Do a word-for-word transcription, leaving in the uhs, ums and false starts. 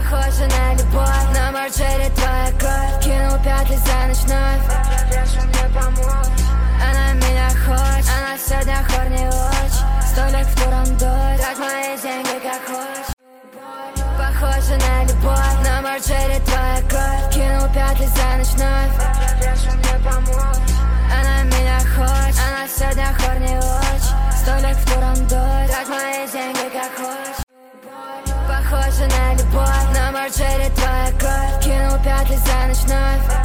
Похоже на любовь, на марджере твоя кровь. Кинул пятый за ночь вновь. Мне помочь. Она меня хочет, она сегодня хорни очень. Столик в турандоре, трать мои деньги как хочешь. Похоже на любовь, на марджере твоя кровь. Кинул пятый за ночь вновь. Мне помочь. Она меня хочет, она сегодня хорни очень. Столик в турандоре, трать мои деньги как хочешь. Похоже на любовь, на марджере твоя кровь. Кинул пятый за ночь вновь.